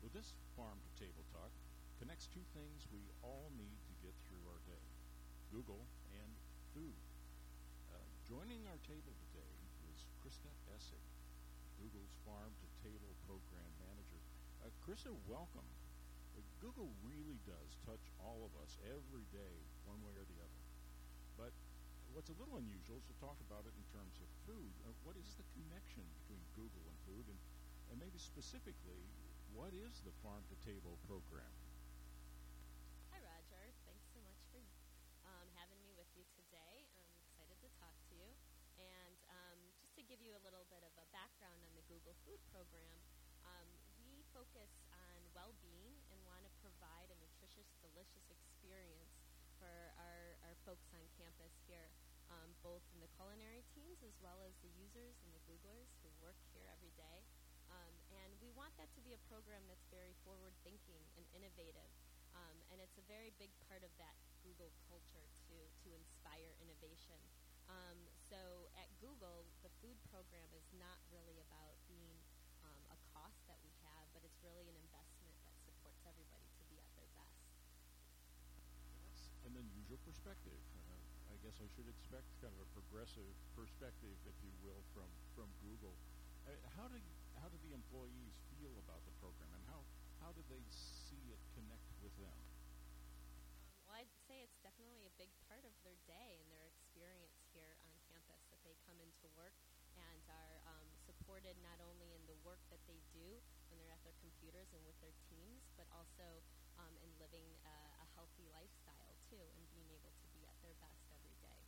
So this farm to table talk connects two things we all need to get through our day: Google and food. Joining our table today is Krista Essig, Google's Farm to Table Program Manager. Krista, welcome. Google really does touch all of us every day, one way or the other. But what's a little unusual is to talk about it in terms of food. What is the connection between Google and food? And maybe specifically, what is the Farm to Table program? Hi, Roger. Thanks so much for having me with you today. I'm excited to talk to you. And just to give you a little bit of a background on the Google Food Program, we focus on well-being and want to provide a nutritious, delicious experience for our folks on campus here, both in the culinary teams as well as the users and the Googlers who work here every day. And we want that to be a program that's very forward-thinking and innovative. And it's a very big part of that Google culture to inspire innovation. So at Google, the food program is not really about being a cost that we have, but it's really an investment that supports everybody to be at their best. That's an unusual perspective. I guess I should expect kind of a progressive perspective, if you will, from Google. How do the employees feel about the program, and how do they see it connect with them? Well, I'd say it's definitely a big part of their day and their experience here on campus, that they come into work and are supported not only in the work that they do when they're at their computers and with their teams, but also in living a healthy lifestyle too, and being able to be at their best every day.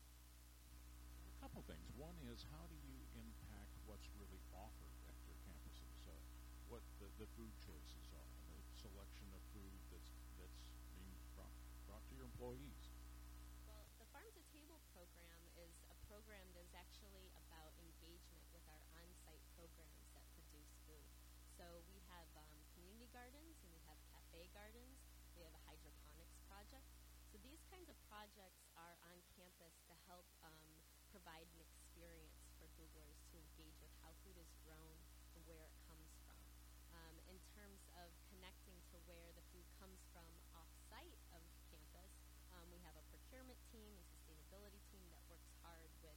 A couple things. One is, how do you impact what's really offered at your campuses? What the food choices are, the selection of food that's being brought to your employees. Well, the Farm to Table program is a program that is actually about engagement with our on-site programs that produce food. So we have community gardens, and we have cafe gardens. We have a hydroponics project. So these kinds of projects are on campus to help provide an experience for Googlers to engage with how food is grown and where it comes from. In terms of connecting to where the food comes from off-site of campus, we have a procurement team and sustainability team that works hard with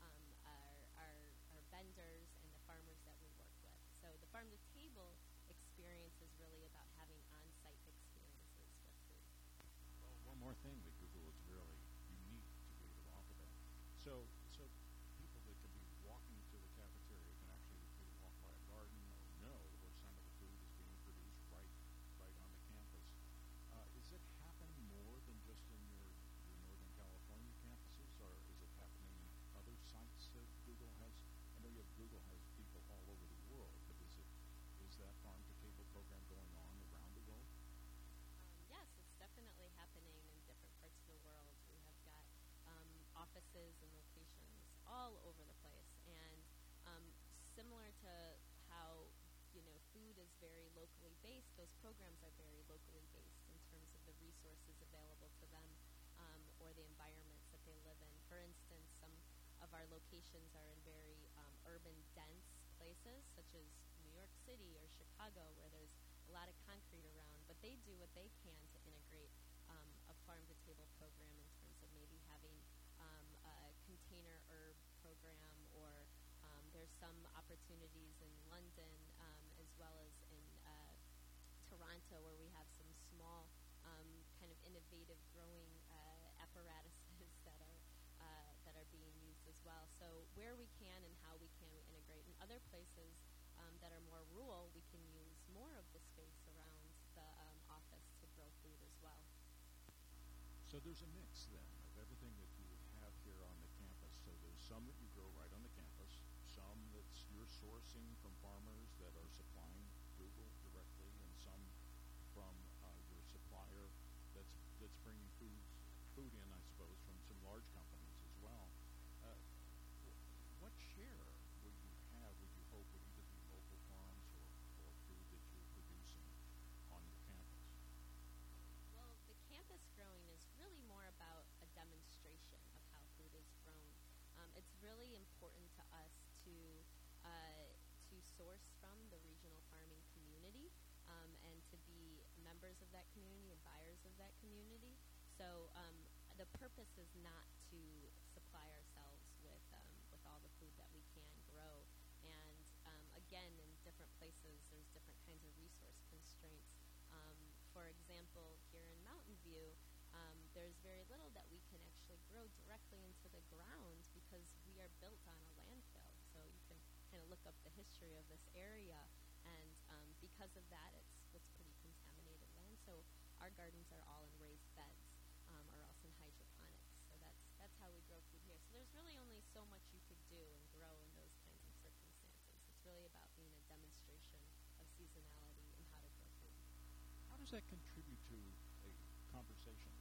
our vendors and the farmers that we work with. So the Farm to Table experience is really about having on-site experiences with food. Well, one more thing that Google is really unique to be able to offer that. So people that can be walking to the cafeteria can actually either walk by a garden or know where some of the food is being produced right on the campus. Is it happening more than just in your Northern California campuses, or is it happening in other sites that Google has? I know Google has people all over the world, but is that Farm to Table program going on around the world? Yes, it's definitely happening in different parts of the world. We have got offices and locations all over the place, and similar to how food is very locally based, those programs are very locally based in terms of the resources available to them or the environments that they live in. For instance, some of our locations are in very urban, dense places, such as New York City or Chicago, where there's a lot of concrete around, but they do what they can to integrate a farm-to-table program in terms of maybe having a container herb program, or there's some opportunities in London as well as in Toronto, where we have some small kind of innovative growing apparatuses that are being used as well. So where we can and how we can, we integrate. In other places that are more rural, we can use more of the space around the office to grow food as well. So there's a mix then of everything that you would have here on the campus. So there's some that you grow right on the campus, some that's you're sourcing from farmers that are supplying Google directly, and some from your supplier that's bringing food in, I suppose, from some large companies as well. What share would you hope would either be local farms or food that you're producing on your campus? Well, the campus growing is really more about a demonstration of how food is grown. It's really important to us to source from the regional farming community and to of that community and buyers of that community. So the purpose is not to supply ourselves with all the food that we can grow. And again, in different places, there's different kinds of resource constraints. For example, here in Mountain View, there's very little that we can actually grow directly into the ground because we are built on a landfill. So you can kind of look up the history of this area, and because of that, it's pretty contaminated land. So our gardens are all in raised beds, or else in hydroponics. So that's how we grow food here. So there's really only so much you could do and grow in those kinds of circumstances. It's really about being a demonstration of seasonality and how to grow food. How does that contribute to conversations?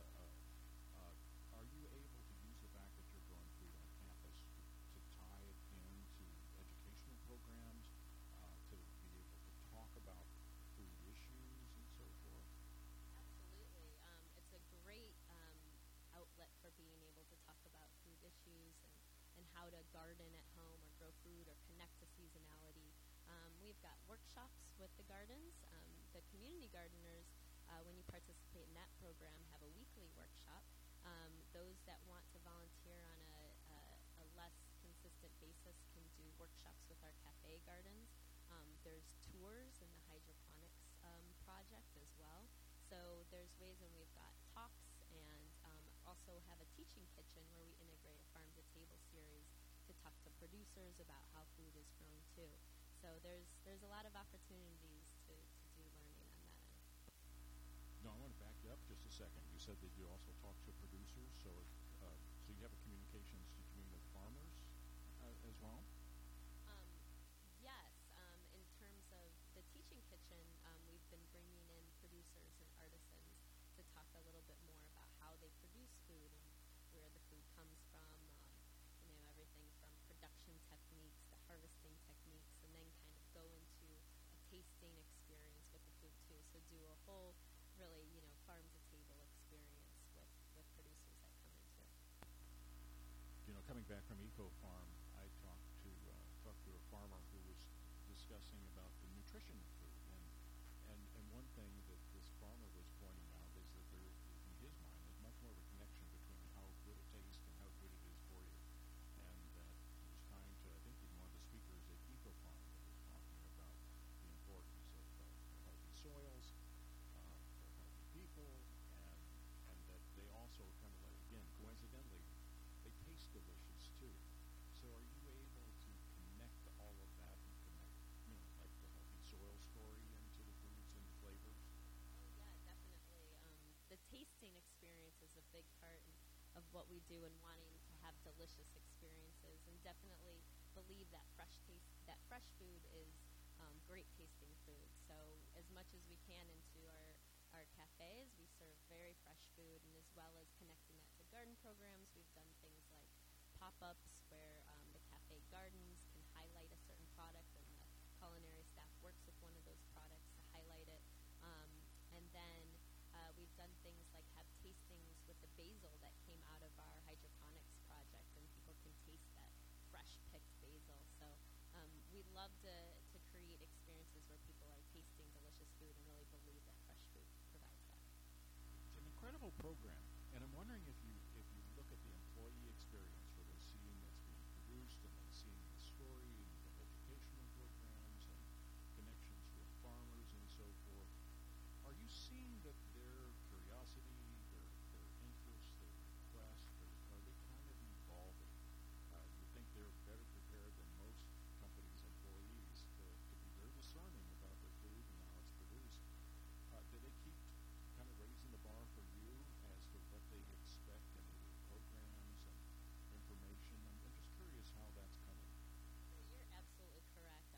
Are you able to use the fact that you're growing food on campus to tie it into educational programs, to be able to talk about food issues and so forth? Absolutely. It's a great outlet for being able to talk about food issues and how to garden at home or grow food or connect to seasonality. We've got workshops with the gardens. The community gardeners, when you participate in that program, have a weekly workshop. Those that want to volunteer on a less consistent basis can do workshops with our cafe gardens. There's tours in the hydroponics project as well. So there's ways, and we've got talks, and also have a teaching kitchen where we integrate a farm-to-table series to talk to producers about how food is grown too. So there's a lot of opportunities to do learning on that end. No, I want to back you up just a second. You said that you also talk to producers, so so you have a communications, did you mean with farmers as well? Yes, in terms of the teaching kitchen, we've been bringing in producers and artisans to talk a little bit more about how they produce food and where the food comes from, everything from production techniques to harvesting techniques, and then kind of go into a tasting experience with the food too. So do a whole, really, farm-to-table experience with producers that come in too. Coming back from Eco Farm, I talked to a farmer who was discussing about the nutrition of food, and one thing that this farmer was pointing out is that there, in his mind, is much more of a connection between how good it tastes and how good it is for you, and that he was trying to, I think even one of the speakers at Eco Farm was talking about the importance of healthy soils, for healthy people, and that they also kind of, again, coincidentally, they taste delicious too. So are you able to connect all of that and connect, like the healthy soil story into the foods and flavors? Oh yeah, definitely. The tasting experience is a big part of what we do and wanting to have delicious experiences, and definitely believe that fresh food is great tasting food. So as much as we can into our cafes, we serve very fresh food, and as well as connecting that to garden programs, we've done things like pop-ups where the cafe gardens can highlight a certain product, and the culinary staff works with one of those products to highlight it. And then we've done things like have tastings with the basil that came out of our hydroponics project, and people can taste that fresh-picked basil. So we love to create experiences where people are tasting delicious food and really believe that fresh food provides that. It's an incredible program, and I'm wondering if you look at the employee experience, where they're seeing what's being produced and then seeing the story and the educational programs and connections with farmers and so forth. Are you seeing that their curiosity, their interest, their request, are they kind of evolving? Do you think they're better prepared than most companies' employees to be very discerning about their food and how it's produced? Do they keep kind of raising the bar for you as to what they expect in either programs and information? I'm just curious how that's coming. You're absolutely correct.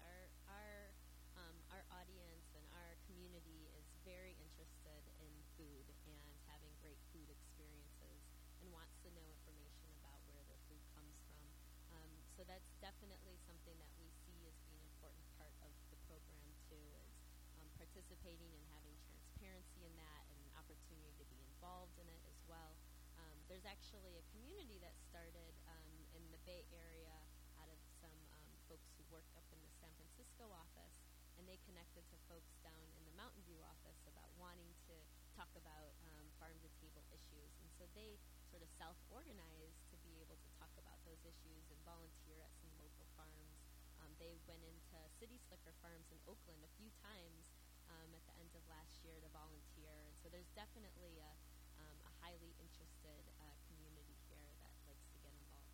Our audience and our community is very interested in food and having great food experiences, and wants to know information about where their food comes from. So that's definitely something that we see as being an important part of the program too, is participating and having transparency in that, and an opportunity to be involved in it as well. There's actually a community that started in the Bay Area out of some folks who work up in the San Francisco office, and they connected to folks down in the Mountain View office about wanting to talk about farm-to-table issues. And so they sort of self-organized to be able to talk about those issues and volunteer at some local farms. They went into City Slicker Farms in Oakland a few times at the end of last year to volunteer. And so there's definitely a highly interested community here that likes to get involved.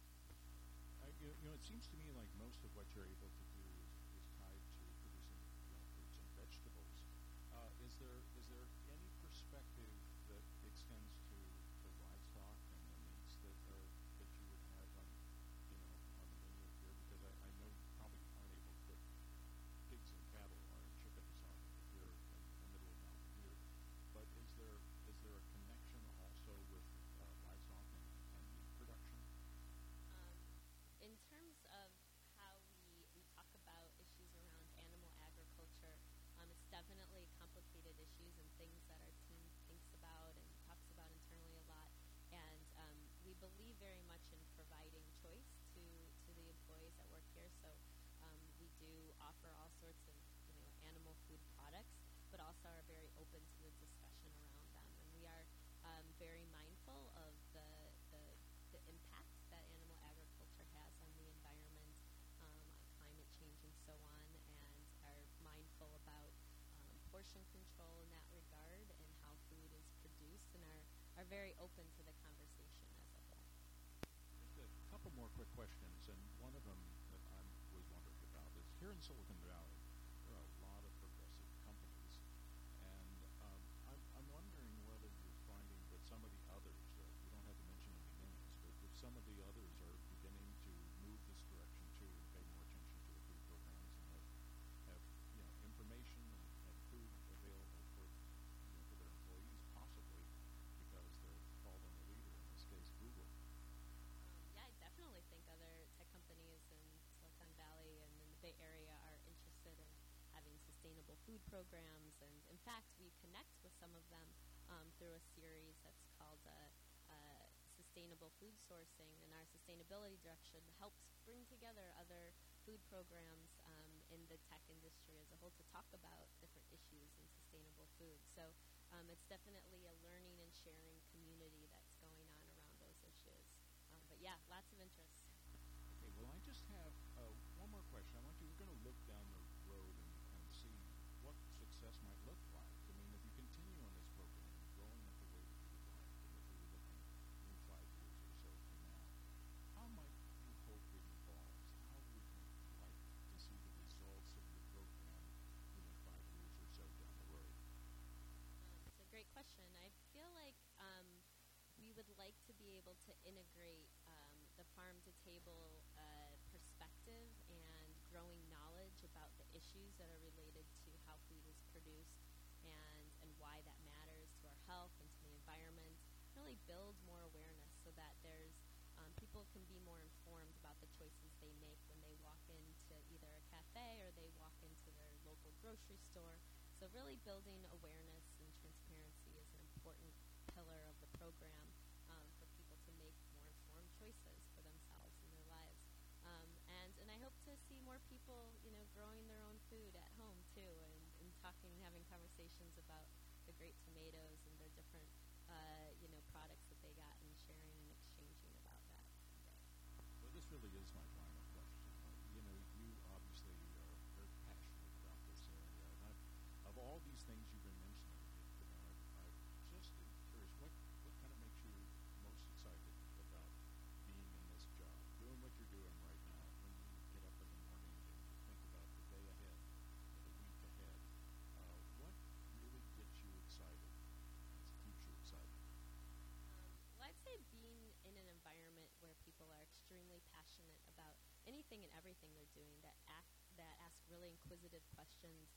It seems to me like most of what you're able to do is tied to producing fruits and vegetables. Is there any perspective that extends to livestock and the needs that you would have on the menu here? Because I know you probably aren't able to put pigs and cattle or chickens on here in the middle of Mountain View. But is there a connection also with livestock and meat production? In terms of how we talk about issues around animal agriculture, it's definitely complicated issues and things that our team thinks about and talks about internally a lot. And we believe very much in providing choice to the employees that work here. So we do offer all sorts of animal food products, but also are very open to the discussion around them. And we are very mindful of the impact that animal agriculture has on the environment, on climate change and so on, and are mindful about portion control in that regard and how food is produced, and are very open to the conversation as a whole. Just a couple more quick questions, and one of them that I was wondering about is here in Silicon Valley, there are a lot of progressive companies, and I'm wondering whether you're finding that some of the others, you don't have to mention any names, but if some of the others are beginning to move this direction too and pay more attention to the food programs and have information and food available for their employees, possibly because they're following the leader, in this case Google. Yeah, I definitely think other tech companies in Silicon Valley and in the Bay Area are interested in having sustainable food programs. And in fact, we connect with some of them through a series that's called Sustainable Food Sourcing. And our sustainability direction helps bring together other food programs in the tech industry as a whole to talk about different issues in sustainable food. So it's definitely a learning and sharing community that's going on around those issues. But yeah, lots of interest. Okay, well, I just have one more question. We're going to look down the road and see what success might look like. I mean, if you continue on this program and growing it the way that you would like, and if we were looking in 5 years or so from now, how might you hope it evolves? How would you like to see the results of your program 5 years or so down the road? It's a great question. I feel like we would like to be able to integrate the farm-to-table perspective and growing knowledge about the issues that are related to how food is produced and why that matters to our health and to the environment. Really build more awareness so that there's people can be more informed about the choices they make when they walk into either a cafe or they walk into their local grocery store. So really building awareness and transparency is an important pillar of the program for people to make more informed choices for themselves and their lives. And I hope to see more people, growing their own food at home too, and talking and having conversations about the great tomatoes and their different, products that they got and sharing and exchanging about that someday. Well, this really is my final question. You obviously are very passionate about this area, and of all these things you've been mentioning, I'm just curious, what kind of makes you most excited about being in this job, doing what you're doing right now, when you get up in the morning and you think about the day ahead, the week ahead? What really gets you excited, keeps you excited? Well, I'd say being in an environment where people are extremely passionate about anything and everything they're doing, that ask really inquisitive questions,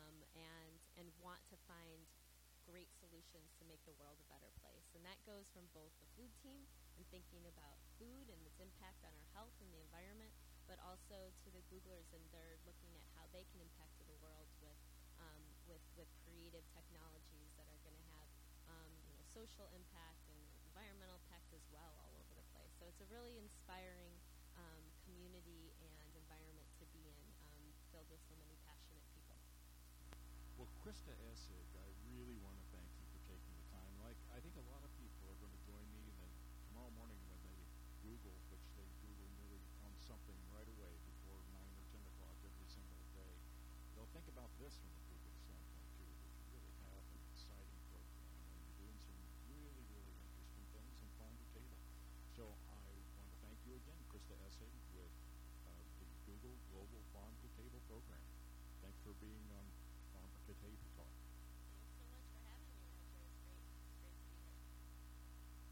and want to find great solutions to make the world a better place. And that goes from both the food team and thinking about food and its impact on our health and the environment, but also to the Googlers, and they're looking at how they can impact the world with creative technologies that are going to have social impact and environmental impact as well all over the place. So it's a really inspiring community and environment to be in, filled with so many passionate people. Well, Krista Essig, I really want to thank you for taking the time. Like, I think a lot of people are going to join me, and then tomorrow morning when they Google, which they Google nearly on something right away before 9 or 10 o'clock every single day, they'll think about this from a Google standpoint, too, that you really have an exciting program, and you're doing some really, really interesting things in Farm to Table. So I want to thank you again, Krista Essig, with the Google Global Farm to Table program. Thanks for being on Farm to Table Talk.